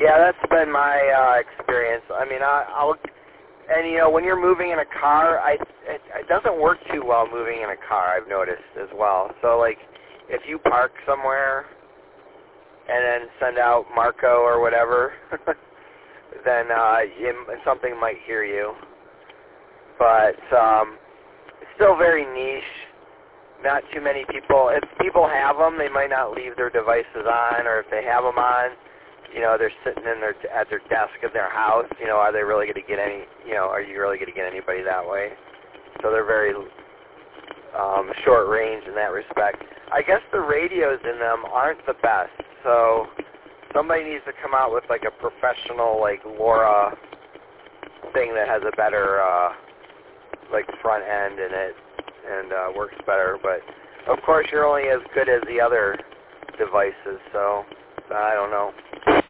Yeah, that's been my experience. I mean, and you know, when you're moving in a car, it doesn't work too well moving in a car, I've noticed as well. So, like, if you park somewhere and then send out Marco or whatever, then something might hear you. But it's still very niche. Not too many people. If people have them, they might not leave their devices on, or if they have them on, you know, they're sitting at their desk at their house. You know, are they really going to get any? You know, are you really going to get anybody that way? So they're very short range in that respect. I guess the radios in them aren't the best. So somebody needs to come out with like a professional, like LoRa thing that has a better like front end in it and works better. But of course, you're only as good as the other devices. So I don't know.